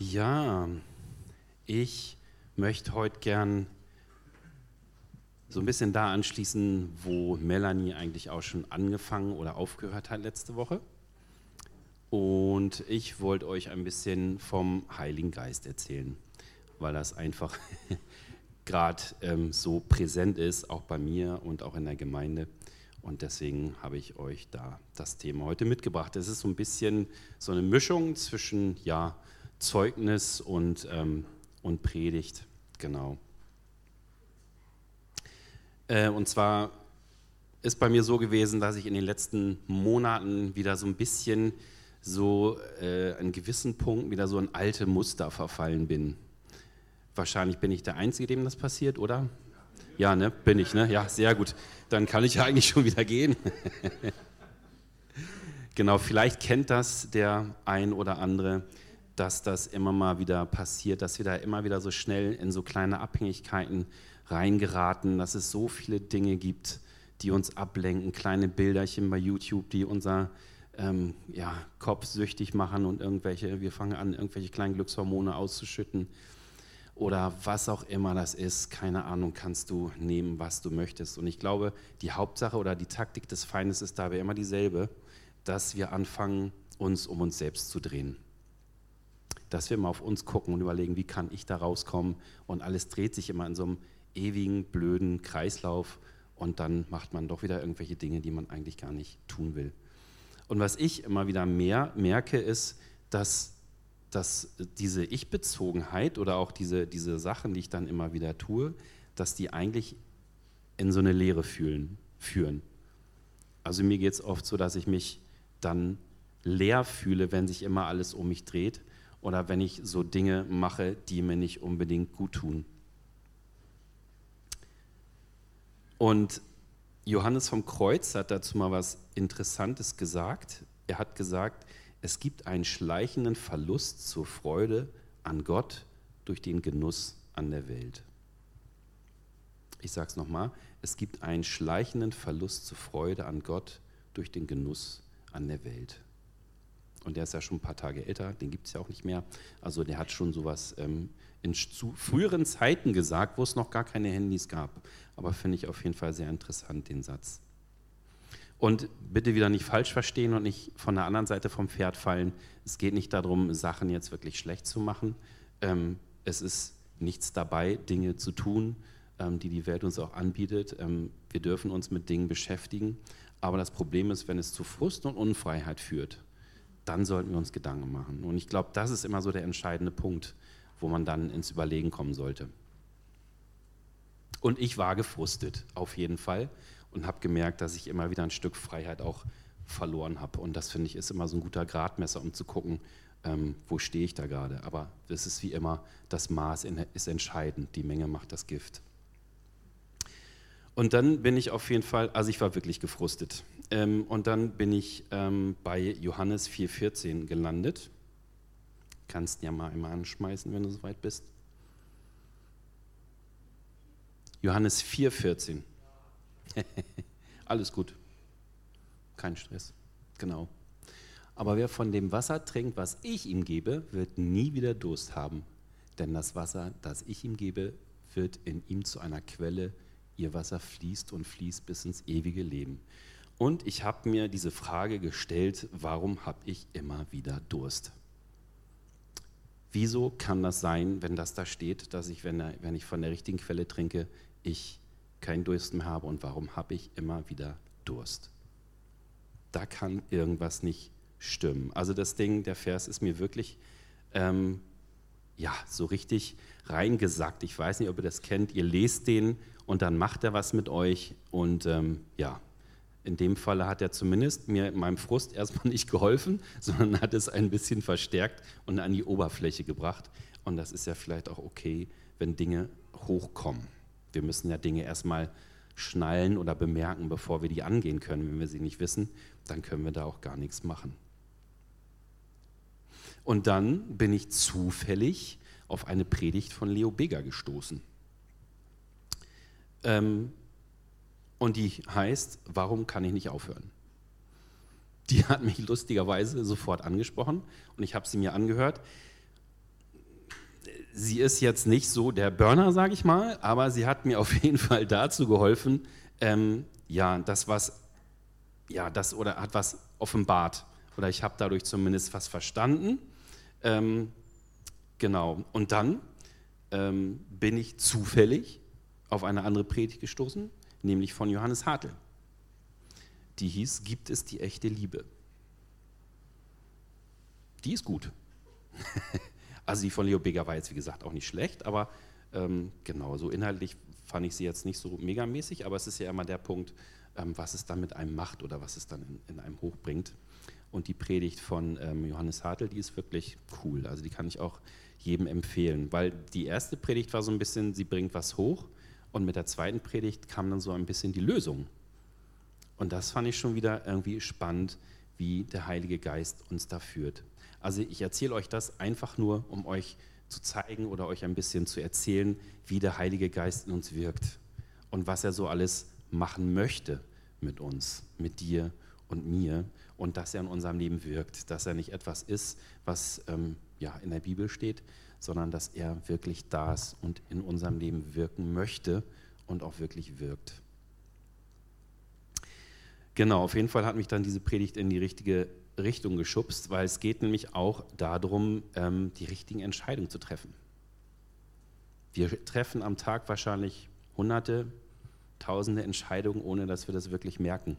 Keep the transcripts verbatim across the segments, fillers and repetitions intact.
Ja, ich möchte heute gern so ein bisschen da anschließen, wo Melanie eigentlich auch schon angefangen oder aufgehört hat letzte Woche. Und ich wollte euch ein bisschen vom Heiligen Geist erzählen, weil das einfach gerade ähm, so präsent ist, auch bei mir und auch in der Gemeinde. Und deswegen habe ich euch da das Thema heute mitgebracht. Es ist so ein bisschen so eine Mischung zwischen ja, Zeugnis und, ähm, und Predigt, genau. Äh, und zwar ist bei mir so gewesen, dass ich in den letzten Monaten wieder so ein bisschen so äh, an gewissen Punkten wieder so in alte Muster verfallen bin. Wahrscheinlich bin ich der Einzige, dem das passiert, oder? Ja, ne? Bin ich, ne? Ja, sehr gut. Dann kann ich ja eigentlich schon wieder gehen. Genau, vielleicht kennt das der ein oder andere, dass das immer mal wieder passiert, dass wir da immer wieder so schnell in so kleine Abhängigkeiten reingeraten, dass es so viele Dinge gibt, die uns ablenken, kleine Bilderchen bei YouTube, die unser ähm, ja, Kopf süchtig machen und irgendwelche, wir fangen an, irgendwelche kleinen Glückshormone auszuschütten. Oder was auch immer das ist, keine Ahnung, kannst du nehmen, was du möchtest. Und ich glaube, die Hauptsache oder die Taktik des Feindes ist dabei immer dieselbe, dass wir anfangen, uns um uns selbst zu drehen. Dass wir mal auf uns gucken und überlegen, wie kann ich da rauskommen. Und alles dreht sich immer in so einem ewigen, blöden Kreislauf. Und dann macht man doch wieder irgendwelche Dinge, die man eigentlich gar nicht tun will. Und was ich immer wieder mehr merke, ist, dass dass diese Ich-Bezogenheit oder auch diese, diese Sachen, die ich dann immer wieder tue, dass die eigentlich in so eine Leere fühlen, führen. Also mir geht es oft so, dass ich mich dann leer fühle, wenn sich immer alles um mich dreht oder wenn ich so Dinge mache, die mir nicht unbedingt gut tun. Und Johannes vom Kreuz hat dazu mal was Interessantes gesagt. Er hat gesagt, es gibt einen schleichenden Verlust zur Freude an Gott durch den Genuss an der Welt. Ich sage es nochmal, es gibt einen schleichenden Verlust zur Freude an Gott durch den Genuss an der Welt. Und der ist ja schon ein paar Tage älter, den gibt es ja auch nicht mehr. Also der hat schon sowas ähm, in zu früheren Zeiten gesagt, wo es noch gar keine Handys gab. Aber finde ich auf jeden Fall sehr interessant, den Satz. Und bitte wieder nicht falsch verstehen und nicht von der anderen Seite vom Pferd fallen. Es geht nicht darum, Sachen jetzt wirklich schlecht zu machen. Ähm, es ist nichts dabei, Dinge zu tun, ähm, die die Welt uns auch anbietet. Ähm, wir dürfen uns mit Dingen beschäftigen. Aber das Problem ist, wenn es zu Frust und Unfreiheit führt, dann sollten wir uns Gedanken machen. Und ich glaube, das ist immer so der entscheidende Punkt, wo man dann ins Überlegen kommen sollte. Und ich war gefrustet, auf jeden Fall. Und habe gemerkt, dass ich immer wieder ein Stück Freiheit auch verloren habe. Und das, finde ich, ist immer so ein guter Gradmesser, um zu gucken, ähm, wo stehe ich da gerade. Aber es ist wie immer, das Maß in, ist entscheidend, die Menge macht das Gift. Und dann bin ich auf jeden Fall, also ich war wirklich gefrustet. Ähm, und dann bin ich ähm, bei Johannes vier vierzehn gelandet. Kannst ja mal einmal anschmeißen, wenn du soweit bist. Johannes vier vierzehn. Alles gut, kein Stress, genau. Aber wer von dem Wasser trinkt, was ich ihm gebe, wird nie wieder Durst haben. Denn das Wasser, das ich ihm gebe, wird in ihm zu einer Quelle. Ihr Wasser fließt und fließt bis ins ewige Leben. Und ich habe mir diese Frage gestellt, warum habe ich immer wieder Durst? Wieso kann das sein, wenn das da steht, dass ich, wenn, wenn ich von der richtigen Quelle trinke, ich keinen Durst mehr habe und warum habe ich immer wieder Durst? Da kann irgendwas nicht stimmen. Also das Ding, der Vers ist mir wirklich ähm, ja, so richtig reingesackt. Ich weiß nicht, ob ihr das kennt. Ihr lest den und dann macht er was mit euch und ähm, ja, in dem Falle hat er zumindest mir in meinem Frust erstmal nicht geholfen, sondern hat es ein bisschen verstärkt und an die Oberfläche gebracht. Und das ist ja vielleicht auch okay, wenn Dinge hochkommen. Wir müssen ja Dinge erstmal schnallen oder bemerken, bevor wir die angehen können. Wenn wir sie nicht wissen, dann können wir da auch gar nichts machen. Und dann bin ich zufällig auf eine Predigt von Leo Bigger gestoßen. Ähm, und die heißt, warum kann ich nicht aufhören? Die hat mich lustigerweise sofort angesprochen und ich habe sie mir angehört. sie ist jetzt nicht so der Burner, sage ich mal, aber sie hat mir auf jeden Fall dazu geholfen, ähm, ja, das was, ja, das oder hat was offenbart oder ich habe dadurch zumindest was verstanden. Ähm, genau. Und dann ähm, bin ich zufällig auf eine andere Predigt gestoßen, nämlich von Johannes Hartl. Die hieß, gibt es die echte Liebe? Die ist gut. Also die von Leo Bigger war jetzt wie gesagt auch nicht schlecht, aber ähm, genau, so inhaltlich fand ich sie jetzt nicht so megamäßig, aber es ist ja immer der Punkt, ähm, was es dann mit einem macht oder was es dann in, in einem hochbringt. Und die Predigt von ähm, Johannes Hartl, die ist wirklich cool, also die kann ich auch jedem empfehlen, weil die erste Predigt war so ein bisschen, sie bringt was hoch und mit der zweiten Predigt kam dann so ein bisschen die Lösung. Und das fand ich schon wieder irgendwie spannend, wie der Heilige Geist uns da führt. Also ich erzähle euch das einfach nur, um euch zu zeigen oder euch ein bisschen zu erzählen, wie der Heilige Geist in uns wirkt und was er so alles machen möchte mit uns, mit dir und mir und dass er in unserem Leben wirkt, dass er nicht etwas ist, was ähm, ja, in der Bibel steht, sondern dass er wirklich da ist und in unserem Leben wirken möchte und auch wirklich wirkt. Genau, auf jeden Fall hat mich dann diese Predigt in die richtige Richtung geschubst, weil es geht nämlich auch darum, ähm, die richtigen Entscheidungen zu treffen. Wir treffen am Tag wahrscheinlich hunderte, tausende Entscheidungen, ohne dass wir das wirklich merken.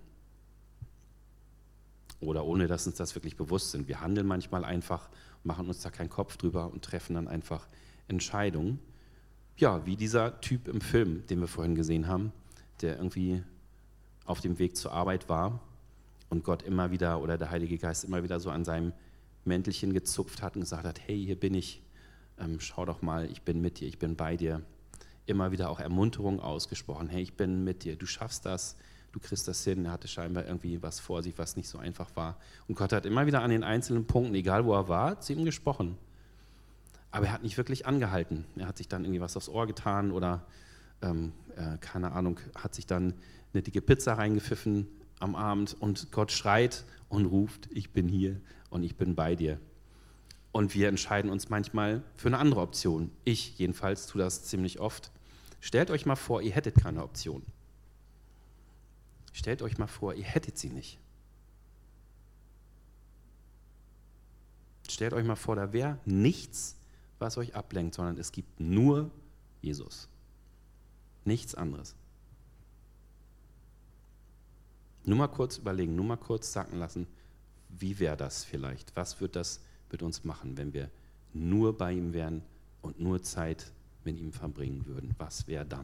Oder ohne, dass uns das wirklich bewusst sind. Wir handeln manchmal einfach, machen uns da keinen Kopf drüber und treffen dann einfach Entscheidungen. Ja, wie dieser Typ im Film, den wir vorhin gesehen haben, der irgendwie auf dem Weg zur Arbeit war und Gott immer wieder oder der Heilige Geist immer wieder so an seinem Mäntelchen gezupft hat und gesagt hat, hey, hier bin ich, ähm, schau doch mal, ich bin mit dir, ich bin bei dir. Immer wieder auch Ermunterung ausgesprochen, hey, ich bin mit dir, du schaffst das, du kriegst das hin. Er hatte scheinbar irgendwie was vor sich, was nicht so einfach war. Und Gott hat immer wieder an den einzelnen Punkten, egal wo er war, zu ihm gesprochen. Aber er hat nicht wirklich angehalten. Er hat sich dann irgendwie was aufs Ohr getan oder, ähm, äh, keine Ahnung, hat sich dann eine dicke Pizza reingepfiffen am Abend und Gott schreit und ruft, ich bin hier und ich bin bei dir. Und wir entscheiden uns manchmal für eine andere Option. Ich jedenfalls tue das ziemlich oft. Stellt euch mal vor, ihr hättet keine Option. Stellt euch mal vor, ihr hättet sie nicht. Stellt euch mal vor, da wäre nichts, was euch ablenkt, sondern es gibt nur Jesus. Nichts anderes. Nur mal kurz überlegen, nur mal kurz sacken lassen, wie wäre das vielleicht? Was wird das mit uns machen, wenn wir nur bei ihm wären und nur Zeit mit ihm verbringen würden? Was wäre dann?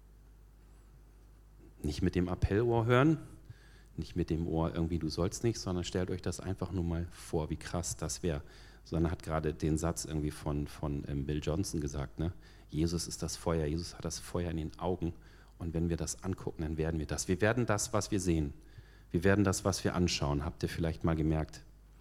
Nicht mit dem Appellohr hören, nicht mit dem Ohr irgendwie, du sollst nicht, sondern stellt euch das einfach nur mal vor, wie krass das wäre. Sondern hat gerade den Satz irgendwie von, von ähm, Bill Johnson gesagt, ne? Jesus ist das Feuer, Jesus hat das Feuer in den Augen und wenn wir das angucken, dann werden wir das. Wir werden das, was wir sehen. Wir werden das, was wir anschauen. Habt ihr vielleicht mal gemerkt?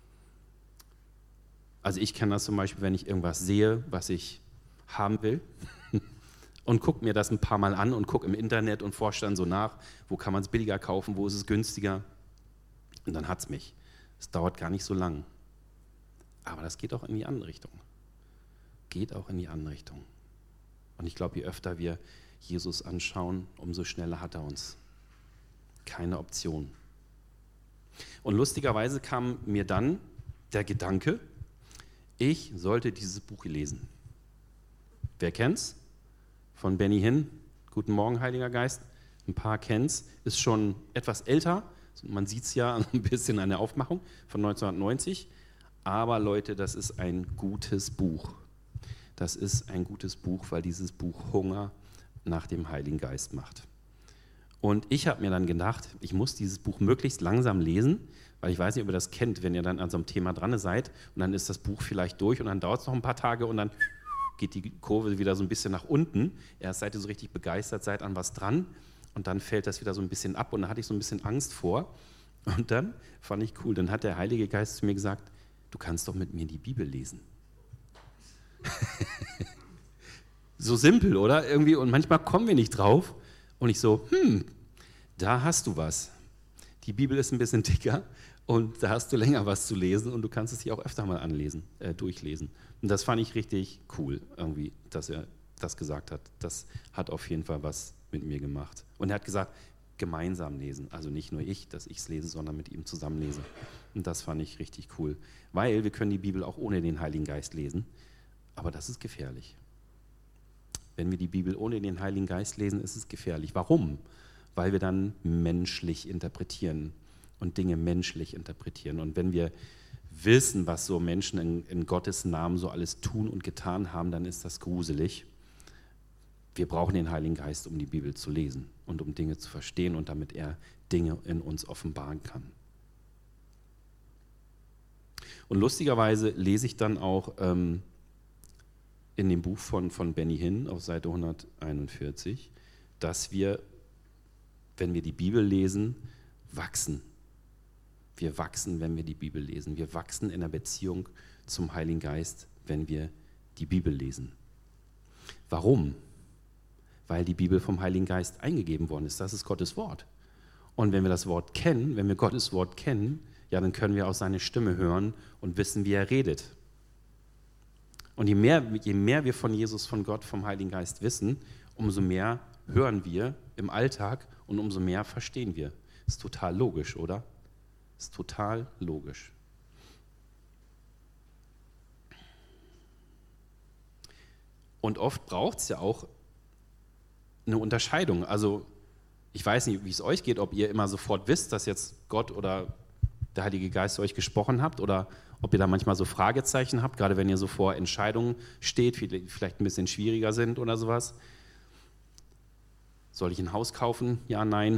Also ich kenne das zum Beispiel, wenn ich irgendwas sehe, was ich haben will und gucke mir das ein paar Mal an und gucke im Internet und forsche dann so nach, wo kann man es billiger kaufen, wo ist es günstiger und dann hat es mich. Es dauert gar nicht so lang. Aber das geht auch in die andere Richtung. Geht auch in die andere Richtung. Und ich glaube, je öfter wir Jesus anschauen, umso schneller hat er uns. Keine Option. Und lustigerweise kam mir dann der Gedanke, ich sollte dieses Buch lesen. Wer kennt's? Von Benny Hinn. Guten Morgen, Heiliger Geist. Ein paar kennt's. Ist schon etwas älter. Man sieht es ja ein bisschen an der Aufmachung von neunzehnhundertneunzig. Aber Leute, das ist ein gutes Buch. Das ist ein gutes Buch, weil dieses Buch Hunger nach dem Heiligen Geist macht. Und ich habe mir dann gedacht, ich muss dieses Buch möglichst langsam lesen, weil ich weiß nicht, ob ihr das kennt, wenn ihr dann an so einem Thema dran seid und dann ist das Buch vielleicht durch und dann dauert es noch ein paar Tage und dann geht die Kurve wieder so ein bisschen nach unten. Erst seid ihr so richtig begeistert, seid an was dran und dann fällt das wieder so ein bisschen ab und da hatte ich so ein bisschen Angst vor. Und dann fand ich cool, dann hat der Heilige Geist zu mir gesagt, du kannst doch mit mir die Bibel lesen. So simpel, oder? Irgendwie, und manchmal kommen wir nicht drauf. Und ich so, hm, da hast du was. Die Bibel ist ein bisschen dicker Und da hast du länger was zu lesen und du kannst es dir auch öfter mal anlesen, äh, durchlesen. Und das fand ich richtig cool, irgendwie, dass er das gesagt hat. Das hat auf jeden Fall was mit mir gemacht. Und er hat gesagt, gemeinsam lesen. Also nicht nur ich, dass ich es lese, sondern mit ihm zusammen lese. Und das fand ich richtig cool. Weil wir können die Bibel auch ohne den Heiligen Geist lesen. Aber das ist gefährlich. Wenn wir die Bibel ohne den Heiligen Geist lesen, ist es gefährlich. Warum? Weil wir dann menschlich interpretieren und Dinge menschlich interpretieren. Und wenn wir wissen, was so Menschen in, in Gottes Namen so alles tun und getan haben, dann ist das gruselig. Wir brauchen den Heiligen Geist, um die Bibel zu lesen und um Dinge zu verstehen und damit er Dinge in uns offenbaren kann. Und lustigerweise lese ich dann auch ähm, in dem Buch von, von Benny Hinn auf Seite hunderteinundvierzig, dass wir, wenn wir die Bibel lesen, wachsen. Wir wachsen, wenn wir die Bibel lesen. Wir wachsen in der Beziehung zum Heiligen Geist, wenn wir die Bibel lesen. Warum? Weil die Bibel vom Heiligen Geist eingegeben worden ist. Das ist Gottes Wort. Und wenn wir das Wort kennen, wenn wir Gottes Wort kennen, ja, dann können wir auch seine Stimme hören und wissen, wie er redet. Und je mehr, je mehr wir von Jesus, von Gott, vom Heiligen Geist wissen, umso mehr hören wir im Alltag und umso mehr verstehen wir. Ist total logisch, oder? Ist total logisch. Und oft braucht es ja auch eine Unterscheidung. Also ich weiß nicht, wie es euch geht, ob ihr immer sofort wisst, dass jetzt Gott oder der Heilige Geist zu euch gesprochen habt oder ob ihr da manchmal so Fragezeichen habt, gerade wenn ihr so vor Entscheidungen steht, die vielleicht ein bisschen schwieriger sind oder sowas. Soll ich ein Haus kaufen? Ja, nein.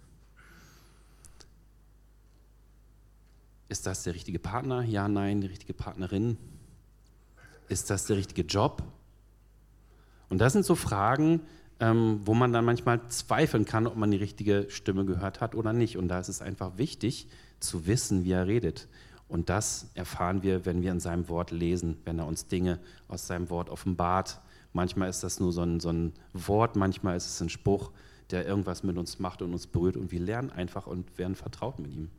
Ist das der richtige Partner? Ja, nein. Die richtige Partnerin? Ist das der richtige Job? Und das sind so Fragen, ähm, wo man dann manchmal zweifeln kann, ob man die richtige Stimme gehört hat oder nicht. Und da ist es einfach wichtig, zu wissen, wie er redet. Und das erfahren wir, wenn wir in seinem Wort lesen, wenn er uns Dinge aus seinem Wort offenbart. Manchmal ist das nur so ein, so ein Wort, manchmal ist es ein Spruch, der irgendwas mit uns macht und uns berührt. Und wir lernen einfach und werden vertraut mit ihm.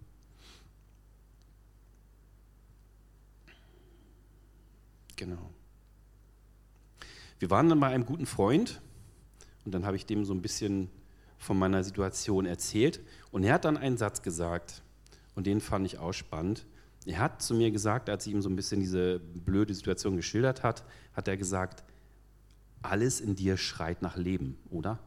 Genau. Wir waren dann bei einem guten Freund und dann habe ich dem so ein bisschen von meiner Situation erzählt und er hat dann einen Satz gesagt und den fand ich auch spannend. Er hat zu mir gesagt, als ich ihm so ein bisschen diese blöde Situation geschildert hat, hat er gesagt, alles in dir schreit nach Leben, oder?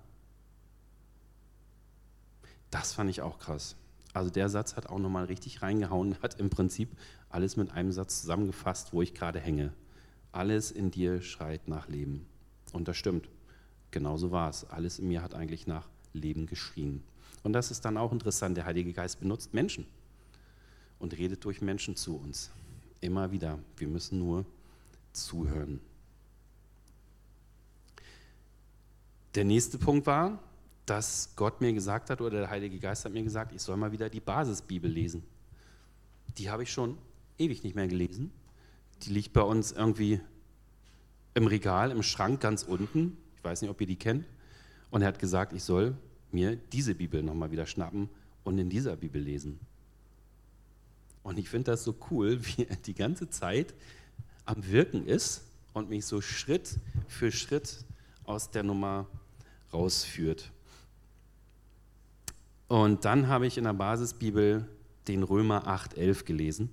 Das fand ich auch krass. Also der Satz hat auch nochmal richtig reingehauen, hat im Prinzip alles mit einem Satz zusammengefasst, wo ich gerade hänge. Alles in dir schreit nach Leben. Und das stimmt. Genauso war es. Alles in mir hat eigentlich nach Leben geschrien. Und das ist dann auch interessant. Der Heilige Geist benutzt Menschen und redet durch Menschen zu uns. Immer wieder. Wir müssen nur zuhören. Der nächste Punkt war, dass Gott mir gesagt hat, oder der Heilige Geist hat mir gesagt, ich soll mal wieder die Basisbibel lesen. Die habe ich schon ewig nicht mehr gelesen. Die liegt bei uns irgendwie im Regal, im Schrank ganz unten. Ich weiß nicht, ob ihr die kennt. Und er hat gesagt, ich soll mir diese Bibel nochmal wieder schnappen und in dieser Bibel lesen. Und ich finde das so cool, wie er die ganze Zeit am Wirken ist und mich so Schritt für Schritt aus der Nummer rausführt. Und dann habe ich in der Basisbibel den Römer acht elf gelesen.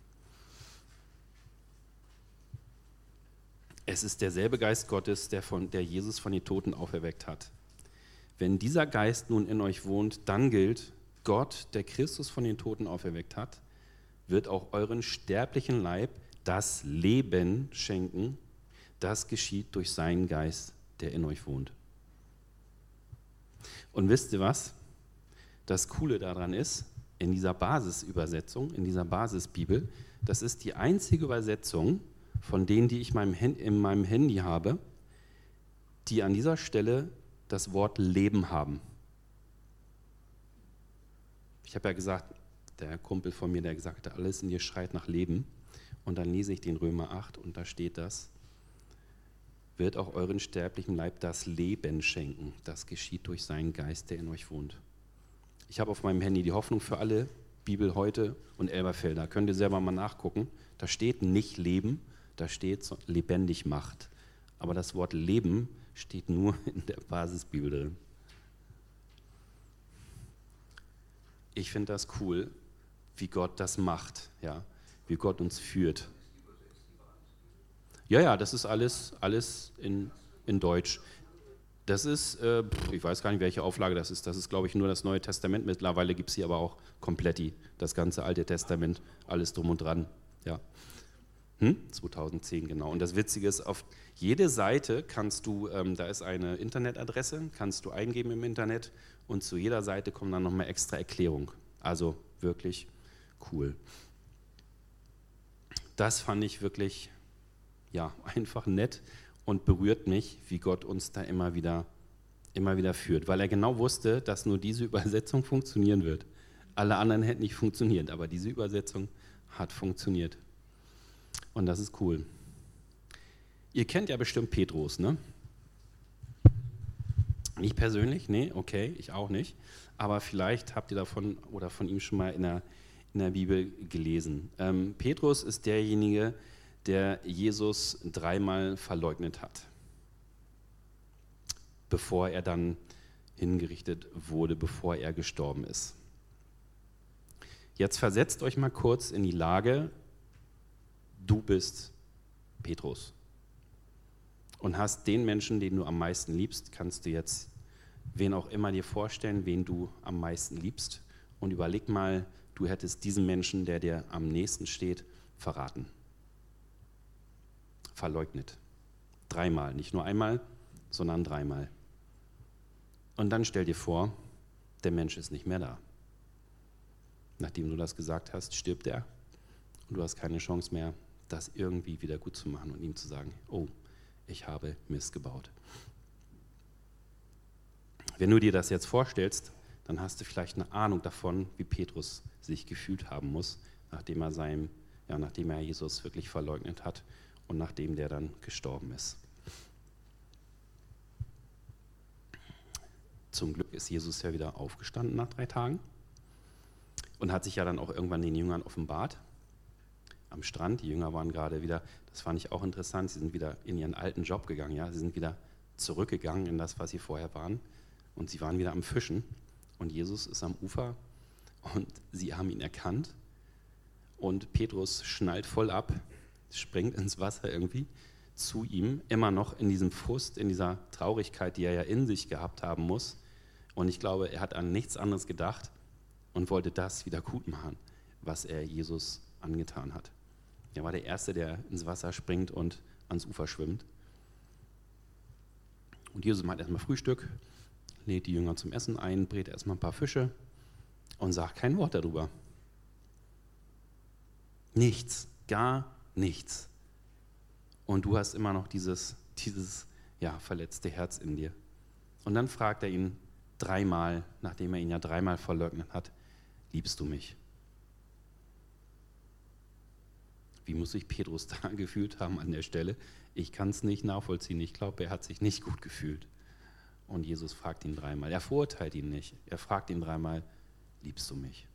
Es ist derselbe Geist Gottes, der, von, der Jesus von den Toten auferweckt hat. Wenn dieser Geist nun in euch wohnt, dann gilt, Gott, der Christus von den Toten auferweckt hat, wird auch euren sterblichen Leib das Leben schenken. Das geschieht durch seinen Geist, der in euch wohnt. Und wisst ihr was? Das Coole daran ist, in dieser Basisübersetzung, in dieser Basisbibel, das ist die einzige Übersetzung von denen, die ich in meinem Handy habe, die an dieser Stelle das Wort Leben haben. Ich habe ja gesagt, der Kumpel von mir, der gesagt hat, alles in dir schreit nach Leben. Und dann lese ich den Römer acht und da steht das, wird auch euren sterblichen Leib das Leben schenken. Das geschieht durch seinen Geist, der in euch wohnt. Ich habe auf meinem Handy die Hoffnung für alle Bibel heute und Elberfelder. Könnt ihr selber mal nachgucken. Da steht nicht Leben, da steht so lebendig Macht. Aber das Wort Leben steht nur in der Basisbibel drin. Ich finde das cool, wie Gott das macht, ja, wie Gott uns führt. Ja, ja, das ist alles, alles in, in Deutsch. Das ist, äh, ich weiß gar nicht, welche Auflage das ist. Das ist, glaube ich, nur das Neue Testament. Mittlerweile gibt es hier aber auch Kompletti, das ganze Alte Testament, alles drum und dran. Ja. Hm? zweitausendzehn, genau. Und das Witzige ist, auf jede Seite kannst du, ähm, da ist eine Internetadresse, kannst du eingeben im Internet und zu jeder Seite kommt dann nochmal extra Erklärung. Also wirklich cool. Das fand ich wirklich, ja, einfach nett und berührt mich, wie Gott uns da immer wieder, immer wieder führt, weil er genau wusste, dass nur diese Übersetzung funktionieren wird. Alle anderen hätten nicht funktioniert, aber diese Übersetzung hat funktioniert. Und das ist cool. Ihr kennt ja bestimmt Petrus, ne? Nicht persönlich, nee, okay, ich auch nicht. Aber vielleicht habt ihr davon oder von ihm schon mal in der, in der Bibel gelesen. Ähm, Petrus ist derjenige, der Jesus dreimal verleugnet hat, bevor er dann hingerichtet wurde, bevor er gestorben ist. Jetzt versetzt euch mal kurz in die Lage, du bist Petrus und hast den Menschen, den du am meisten liebst, kannst du jetzt wen auch immer dir vorstellen, wen du am meisten liebst und überleg mal, du hättest diesen Menschen, der dir am nächsten steht, verraten. Verleugnet. Dreimal, nicht nur einmal, sondern dreimal. Und dann stell dir vor, der Mensch ist nicht mehr da. Nachdem du das gesagt hast, stirbt er und du hast keine Chance mehr, das irgendwie wieder gut zu machen und ihm zu sagen, oh, ich habe Mist gebaut. Wenn du dir das jetzt vorstellst, dann hast du vielleicht eine Ahnung davon, wie Petrus sich gefühlt haben muss, nachdem er, seinem, ja, nachdem er Jesus wirklich verleugnet hat und nachdem der dann gestorben ist. Zum Glück ist Jesus ja wieder aufgestanden nach drei Tagen und hat sich ja dann auch irgendwann den Jüngern offenbart. Am Strand, die Jünger waren gerade wieder, das fand ich auch interessant, sie sind wieder in ihren alten Job gegangen, ja, sie sind wieder zurückgegangen in das, was sie vorher waren und sie waren wieder am Fischen und Jesus ist am Ufer und sie haben ihn erkannt und Petrus schnallt voll ab, springt ins Wasser irgendwie zu ihm, immer noch in diesem Frust, in dieser Traurigkeit, die er ja in sich gehabt haben muss und ich glaube, er hat an nichts anderes gedacht und wollte das wieder gut machen, was er Jesus angetan hat. Er war der Erste, der ins Wasser springt und ans Ufer schwimmt. Und Jesus macht erstmal Frühstück, lädt die Jünger zum Essen ein, brät erstmal ein paar Fische und sagt kein Wort darüber. Nichts, gar nichts. Und du hast immer noch dieses, dieses ja, verletzte Herz in dir. Und dann fragt er ihn dreimal, nachdem er ihn ja dreimal verleugnet hat, liebst du mich? Wie muss sich Petrus da gefühlt haben an der Stelle? Ich kann es nicht nachvollziehen. Ich glaube, er hat sich nicht gut gefühlt. Und Jesus fragt ihn dreimal. Er verurteilt ihn nicht. Er fragt ihn dreimal, liebst du mich?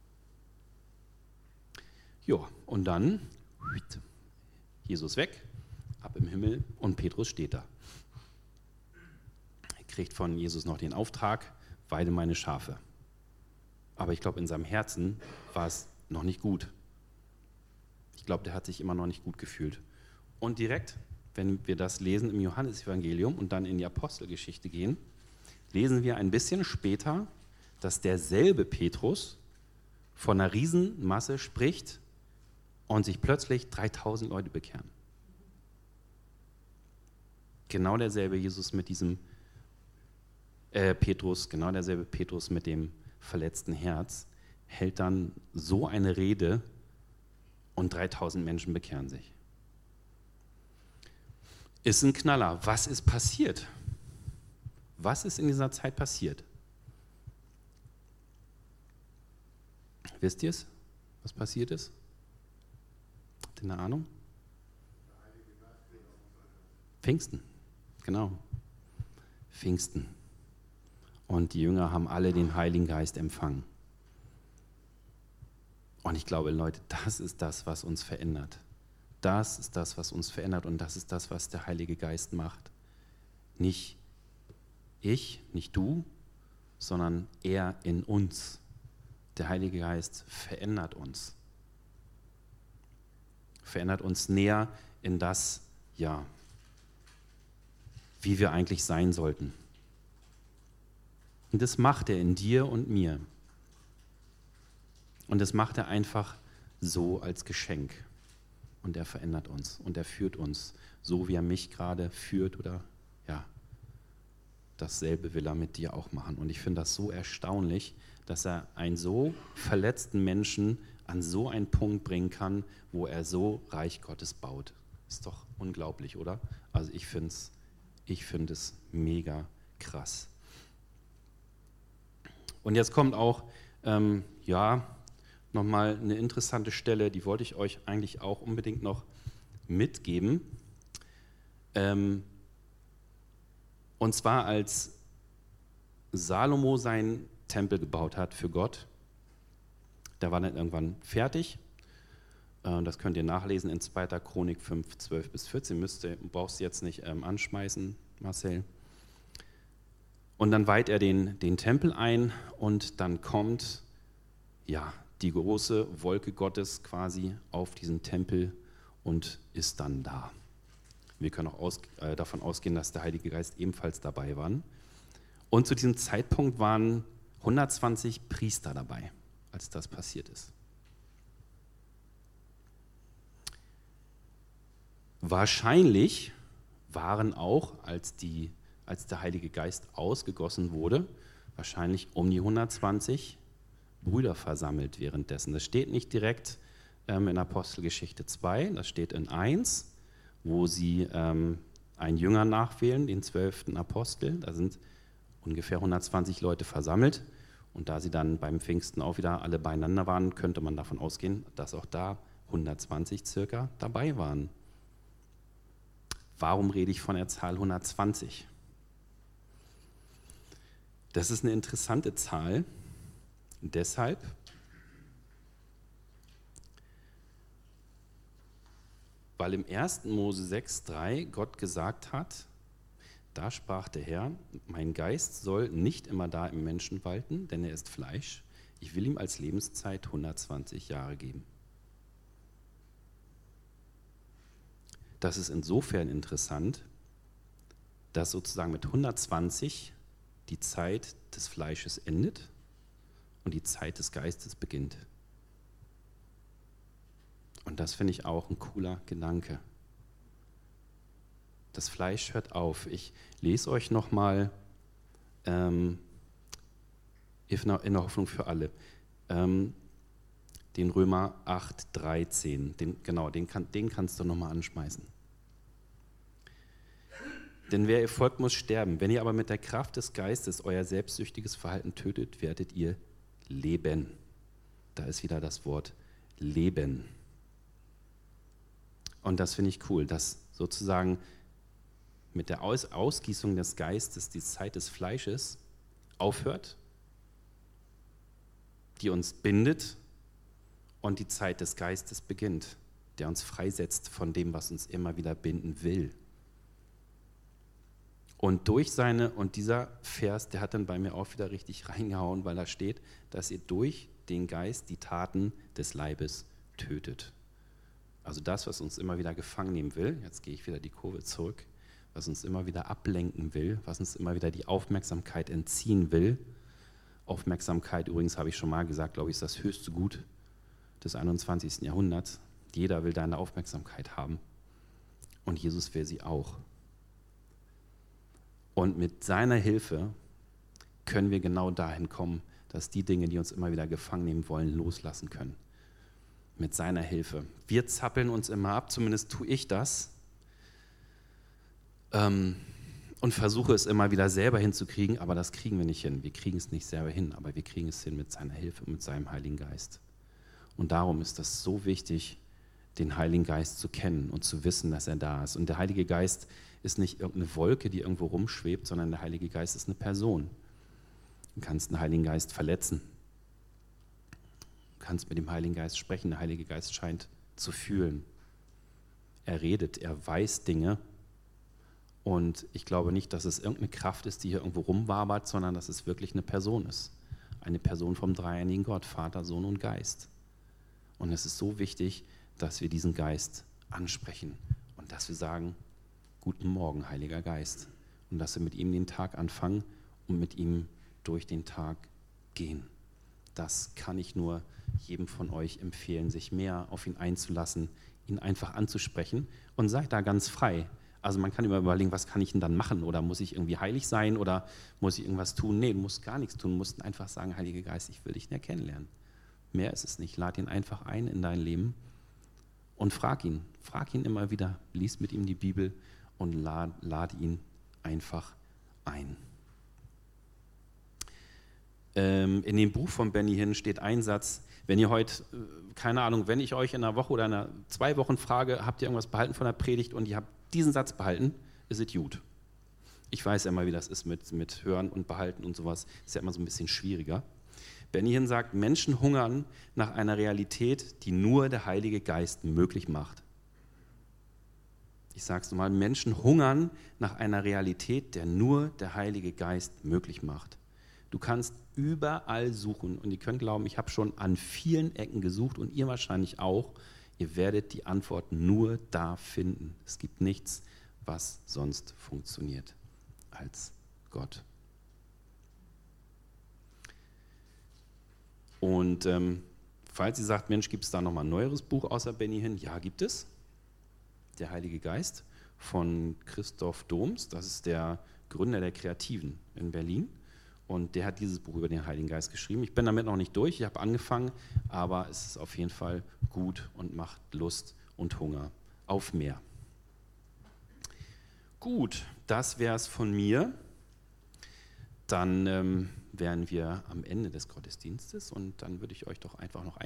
Ja, und dann Jesus weg, ab im Himmel und Petrus steht da. Er kriegt von Jesus noch den Auftrag, weide meine Schafe. Aber ich glaube, in seinem Herzen war es noch nicht gut. Ich glaube, der hat sich immer noch nicht gut gefühlt. Und direkt, wenn wir das lesen im Johannesevangelium und dann in die Apostelgeschichte gehen, lesen wir ein bisschen später, dass derselbe Petrus von einer Riesenmasse spricht und sich plötzlich dreitausend Leute bekehren. Genau derselbe Jesus mit diesem äh, Petrus, genau derselbe Petrus mit dem verletzten Herz, hält dann so eine Rede und dreitausend Menschen bekehren sich. Ist ein Knaller. Was ist passiert? Was ist in dieser Zeit passiert? Wisst ihr es, was passiert ist? Habt ihr eine Ahnung? Pfingsten, genau. Pfingsten. Und die Jünger haben alle den Heiligen Geist empfangen. Und ich glaube, Leute, das ist das, was uns verändert. Das ist das, was uns verändert und das ist das, was der Heilige Geist macht. Nicht ich, nicht du, sondern er in uns. Der Heilige Geist verändert uns. Verändert uns näher in das, ja, wie wir eigentlich sein sollten. Und das macht er in dir und mir. Und das macht er einfach so als Geschenk. Und er verändert uns und er führt uns, so wie er mich gerade führt oder ja, dasselbe will er mit dir auch machen. Und ich finde das so erstaunlich, dass er einen so verletzten Menschen an so einen Punkt bringen kann, wo er so Reich Gottes baut. Ist doch unglaublich, oder? Also ich finde es ich find es mega krass. Und jetzt kommt auch, ähm, ja, nochmal eine interessante Stelle, die wollte ich euch eigentlich auch unbedingt noch mitgeben. Ähm, und zwar als Salomo seinen Tempel gebaut hat für Gott, der war dann irgendwann fertig. Äh, das könnt ihr nachlesen in zweiter Chronik fünf, zwölf bis vierzehn. Müsste, brauchst du jetzt nicht ähm, anschmeißen, Marcel. Und dann weiht er den, den Tempel ein und dann kommt, ja, die große Wolke Gottes quasi auf diesen Tempel und ist dann da. Wir können auch aus, äh, davon ausgehen, dass der Heilige Geist ebenfalls dabei war. Und zu diesem Zeitpunkt waren hundertzwanzig Priester dabei, als das passiert ist. Wahrscheinlich waren auch, als, die, als der Heilige Geist ausgegossen wurde, wahrscheinlich um die hundertzwanzig Brüder versammelt währenddessen. Das steht nicht direkt ähm, in Apostelgeschichte zwei, das steht in eins, wo sie ähm, einen Jünger nachwählen, den zwölften Apostel. Da sind ungefähr hundertzwanzig Leute versammelt. Und da sie dann beim Pfingsten auch wieder alle beieinander waren, könnte man davon ausgehen, dass auch da hundertzwanzig circa dabei waren. Warum rede ich von der Zahl hundertzwanzig? Das ist eine interessante Zahl. Deshalb, weil im ersten Mose sechs drei Gott gesagt hat, da sprach der Herr, mein Geist soll nicht immer da im Menschen walten, denn er ist Fleisch. Ich will ihm als Lebenszeit hundertzwanzig Jahre geben. Das ist insofern interessant, dass sozusagen mit hundertzwanzig die Zeit des Fleisches endet und die Zeit des Geistes beginnt. Und das finde ich auch ein cooler Gedanke. Das Fleisch hört auf. Ich lese euch nochmal ähm, in der Hoffnung für alle, ähm, den Römer acht dreizehn. Den, genau, den, kann, den kannst du nochmal anschmeißen. Denn wer ihr folgt, muss sterben. Wenn ihr aber mit der Kraft des Geistes euer selbstsüchtiges Verhalten tötet, werdet ihr leben. Da ist wieder das Wort Leben. Und das finde ich cool, dass sozusagen mit der Aus- Ausgießung des Geistes die Zeit des Fleisches aufhört, die uns bindet und die Zeit des Geistes beginnt, der uns freisetzt von dem, was uns immer wieder binden will. Und durch seine, und dieser Vers, der hat dann bei mir auch wieder richtig reingehauen, weil da steht, dass ihr durch den Geist die Taten des Leibes tötet. Also das, was uns immer wieder gefangen nehmen will, jetzt gehe ich wieder die Kurve zurück, was uns immer wieder ablenken will, was uns immer wieder die Aufmerksamkeit entziehen will. Aufmerksamkeit, übrigens habe ich schon mal gesagt, glaube ich, ist das höchste Gut des einundzwanzigsten Jahrhunderts. Jeder will deine Aufmerksamkeit haben und Jesus will sie auch. Und mit seiner Hilfe können wir genau dahin kommen, dass die Dinge, die uns immer wieder gefangen nehmen wollen, loslassen können. Mit seiner Hilfe. Wir zappeln uns immer ab, zumindest tue ich das, ähm, und versuche es immer wieder selber hinzukriegen, aber das kriegen wir nicht hin. Wir kriegen es nicht selber hin, aber wir kriegen es hin mit seiner Hilfe und mit seinem Heiligen Geist. Und darum ist das so wichtig, den Heiligen Geist zu kennen und zu wissen, dass er da ist. Und der Heilige Geist ist nicht irgendeine Wolke, die irgendwo rumschwebt, sondern der Heilige Geist ist eine Person. Du kannst den Heiligen Geist verletzen. Du kannst mit dem Heiligen Geist sprechen. Der Heilige Geist scheint zu fühlen. Er redet, er weiß Dinge. Und ich glaube nicht, dass es irgendeine Kraft ist, die hier irgendwo rumwabert, sondern dass es wirklich eine Person ist. Eine Person vom dreieinigen Gott, Vater, Sohn und Geist. Und es ist so wichtig, dass wir diesen Geist ansprechen und dass wir sagen, guten Morgen, Heiliger Geist. Und dass wir mit ihm den Tag anfangen und mit ihm durch den Tag gehen. Das kann ich nur jedem von euch empfehlen, sich mehr auf ihn einzulassen, ihn einfach anzusprechen und seid da ganz frei. Also man kann immer überlegen, was kann ich denn dann machen oder muss ich irgendwie heilig sein oder muss ich irgendwas tun? Nee, du musst gar nichts tun, du musst einfach sagen, Heiliger Geist, ich will dich näher kennenlernen. Mehr ist es nicht, lad ihn einfach ein in dein Leben und frag ihn, frag ihn immer wieder, lies mit ihm die Bibel und lad, lad ihn einfach ein. Ähm, in dem Buch von Benny Hinn steht ein Satz, wenn ihr heute, keine Ahnung, wenn ich euch in einer Woche oder in einer, zwei Wochen frage, habt ihr irgendwas behalten von der Predigt und ihr habt diesen Satz behalten, ist es gut. Ich weiß ja immer, wie das ist mit, mit Hören und Behalten und sowas, ist ja immer so ein bisschen schwieriger. Benny Hinn sagt, Menschen hungern nach einer Realität, die nur der Heilige Geist möglich macht. Ich sage es nochmal, Menschen hungern nach einer Realität, der nur der Heilige Geist möglich macht. Du kannst überall suchen und ihr könnt glauben, ich habe schon an vielen Ecken gesucht und ihr wahrscheinlich auch. Ihr werdet die Antwort nur da finden. Es gibt nichts, was sonst funktioniert als Gott. Und ähm, falls ihr sagt, Mensch, gibt es da nochmal ein neueres Buch außer Benny Hinn? Ja, gibt es. Der Heilige Geist von Christoph Doms. Das ist der Gründer der Kreativen in Berlin. Und der hat dieses Buch über den Heiligen Geist geschrieben. Ich bin damit noch nicht durch, ich habe angefangen, aber es ist auf jeden Fall gut und macht Lust und Hunger auf mehr. Gut, das wäre es von mir. Dann ähm, wären wir am Ende des Gottesdienstes und dann würde ich euch doch einfach noch ein